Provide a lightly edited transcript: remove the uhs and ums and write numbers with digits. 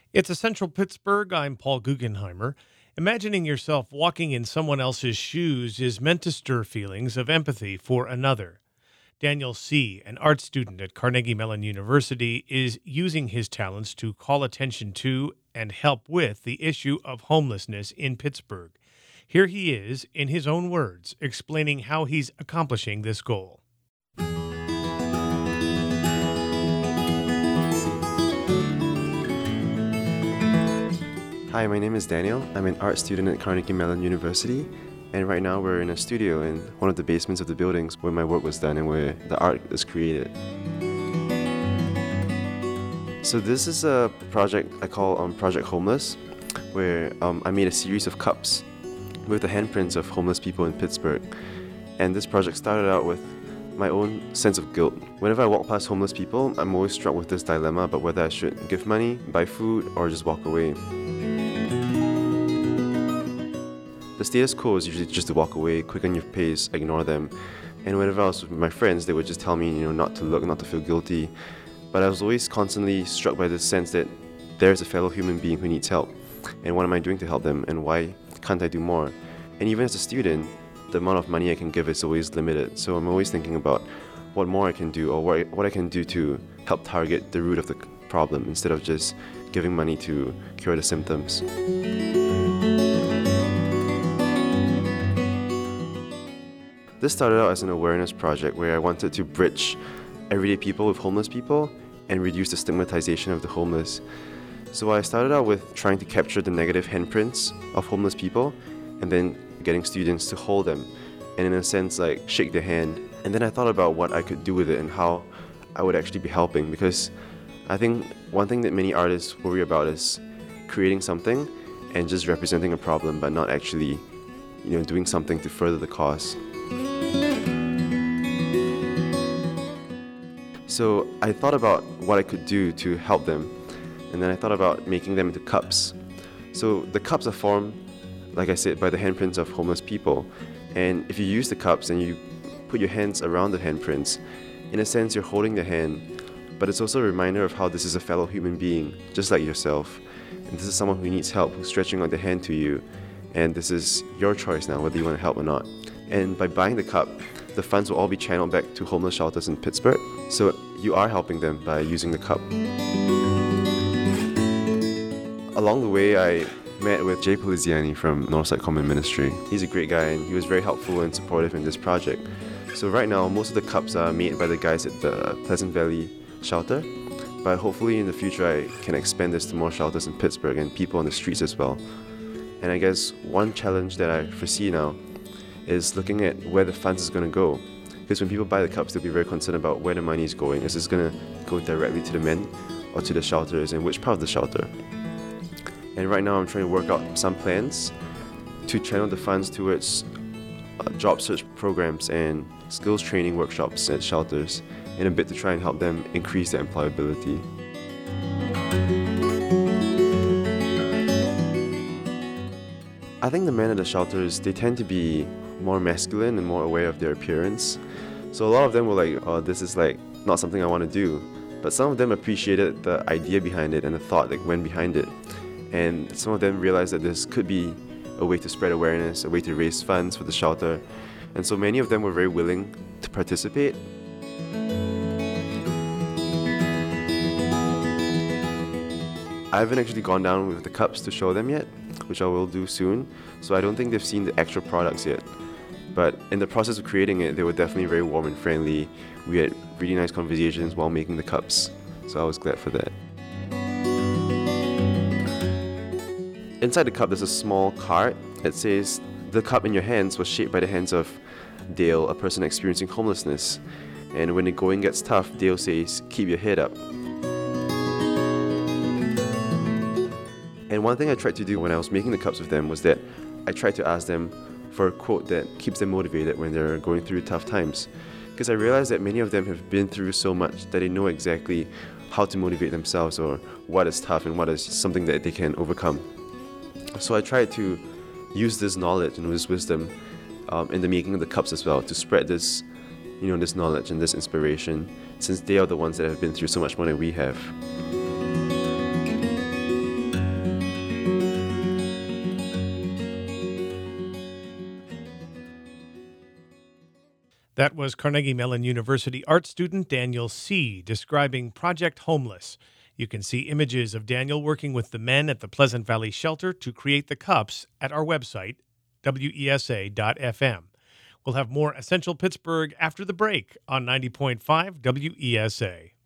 It's Essential Pittsburgh. I'm Paul Guggenheimer. Imagining yourself walking in someone else's shoes is meant to stir feelings of empathy for another. Daniel C., an art student at Carnegie Mellon University, is using his talents to call attention to and help with the issue of homelessness in Pittsburgh. Here he is, in his own words, explaining how he's accomplishing this goal. Hi, my name is Daniel. I'm an art student at Carnegie Mellon University, and right now we're in a studio in one of the basements of the buildings where my work was done and where the art is created. So this is a project I call Project Homeless, where I made a series of cups with the handprints of homeless people in Pittsburgh. And this project started out with my own sense of guilt. Whenever I walk past homeless people, I'm always struck with this dilemma about whether I should give money, buy food, or just walk away. The status quo is usually just to walk away, quicken your pace, ignore them. And whenever I was with my friends, they would just tell me, not to look, not to feel guilty. But I was always constantly struck by this sense that there's a fellow human being who needs help. And what am I doing to help them? And why can't I do more? And even as a student, the amount of money I can give is always limited. So I'm always thinking about what more I can do or what I can do to help target the root of the problem instead of just giving money to cure the symptoms. This started out as an awareness project where I wanted to bridge everyday people with homeless people and reduce the stigmatization of the homeless. So I started out with trying to capture the negative handprints of homeless people and then getting students to hold them and in a sense like shake their hand. And then I thought about what I could do with it and how I would actually be helping, because I think one thing that many artists worry about is creating something and just representing a problem but not actually doing something to further the cause. So I thought about what I could do to help them, and then I thought about making them into cups. So the cups are formed, like I said, by the handprints of homeless people. And if you use the cups and you put your hands around the handprints, in a sense you're holding the hand, but it's also a reminder of how this is a fellow human being, just like yourself. And this is someone who needs help, who's stretching out their hand to you. And this is your choice now, whether you want to help or not. And by buying the cup, the funds will all be channeled back to homeless shelters in Pittsburgh. So you are helping them by using the cup. Along the way, I met with Jay Poliziani from Northside Common Ministry. He's a great guy and he was very helpful and supportive in this project. So right now, most of the cups are made by the guys at the Pleasant Valley shelter. But hopefully in the future, I can expand this to more shelters in Pittsburgh and people on the streets as well. And I guess one challenge that I foresee now is looking at where the funds is going to go. Because when people buy the cups, they'll be very concerned about where the money is going. Is this going to go directly to the men or to the shelters, and which part of the shelter? And right now I'm trying to work out some plans to channel the funds towards job search programs and skills training workshops at shelters in a bid to try and help them increase their employability. I think the men at the shelters, they tend to be more masculine and more aware of their appearance. So a lot of them were like, oh, this is like not something I want to do. But some of them appreciated the idea behind it and the thought that went behind it. And some of them realized that this could be a way to spread awareness, a way to raise funds for the shelter. And so many of them were very willing to participate. I haven't actually gone down with the cups to show them yet, which I will do soon. So I don't think they've seen the actual products yet. But in the process of creating it, they were definitely very warm and friendly. We had really nice conversations while making the cups. So I was glad for that. Inside the cup, there's a small card that says, "The cup in your hands was shaped by the hands of Dale, a person experiencing homelessness. And when the going gets tough, Dale says, keep your head up." And one thing I tried to do when I was making the cups with them was that I tried to ask them for a quote that keeps them motivated when they're going through tough times. Because I realized that many of them have been through so much that they know exactly how to motivate themselves or what is tough and what is something that they can overcome. So I tried to use this knowledge and this wisdom in the making of the cups as well, to spread this, this knowledge and this inspiration, since they are the ones that have been through so much more than we have. That was Carnegie Mellon University art student Daniel C. describing Project Homeless. You can see images of Daniel working with the men at the Pleasant Valley Shelter to create the cups at our website, wesa.fm. We'll have more Essential Pittsburgh after the break on 90.5 WESA.